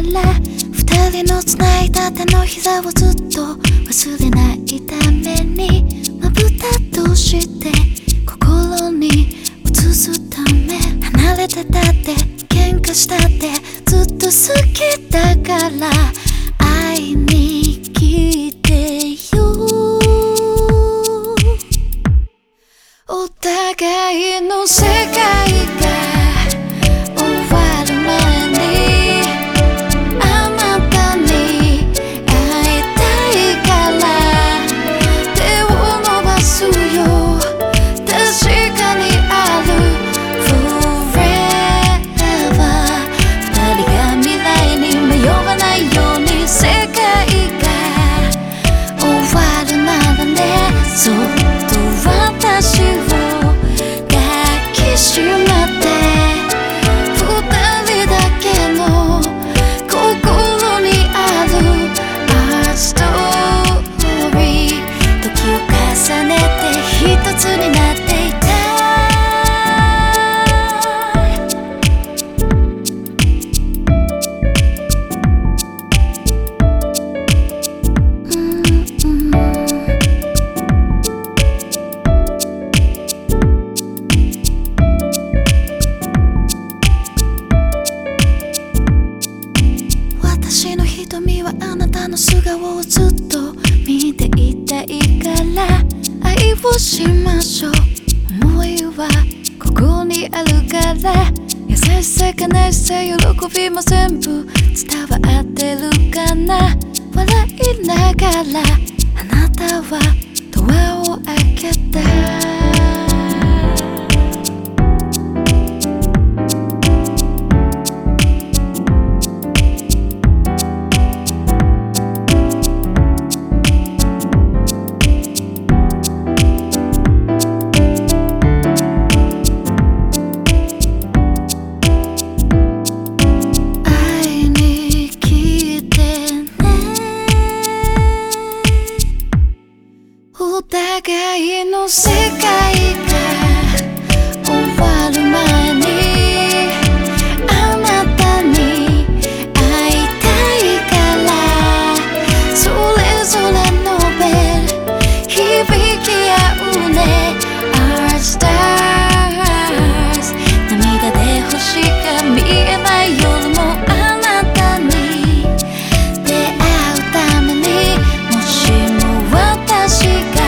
ら二人の繋いだ手の膝をずっと忘れないためにまぶたとして心に移すため離れてたって喧嘩したってずっと好きだから会いに来てよお互いの世界が終わる前にあなたに会いたいから手を伸ばすよ確かにある Forever 二人が未来に迷わないように世界が終わるならねそっと私をしまって二人だけの心にある Our story 時を重ねて一つになっていた私の瞳はあなたの素顔をずっと見ていたいから愛をしましょう思いはここにあるから優しさ悲しさ喜びも全部伝わってるかな笑いながらあなたはドアを開けたお互いの世界が終わる前にあなたに会いたいからそれぞれのベル響き合うね Our stars 涙で星が見えない夜もあなたに出会うためにもしも私が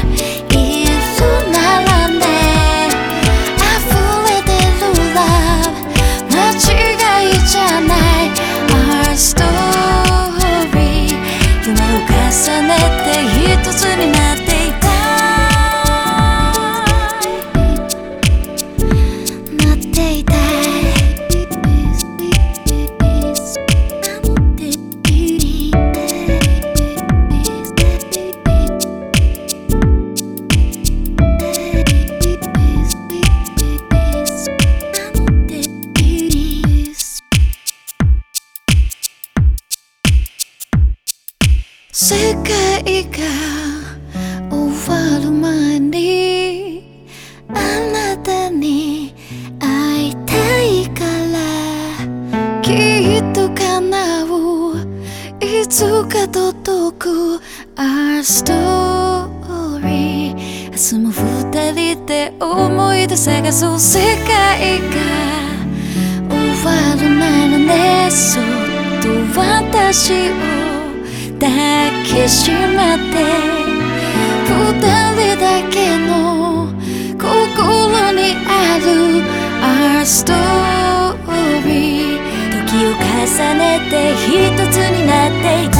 重ねて一つになっていたなっていた世界が終わる前にあなたに会いたいからきっと叶ういつか届く Our story 明日も二人で思い出探そう世界が終わるならねそっと私を抱きしまって二人だけの心にある Our story 時を重ねて一つになってい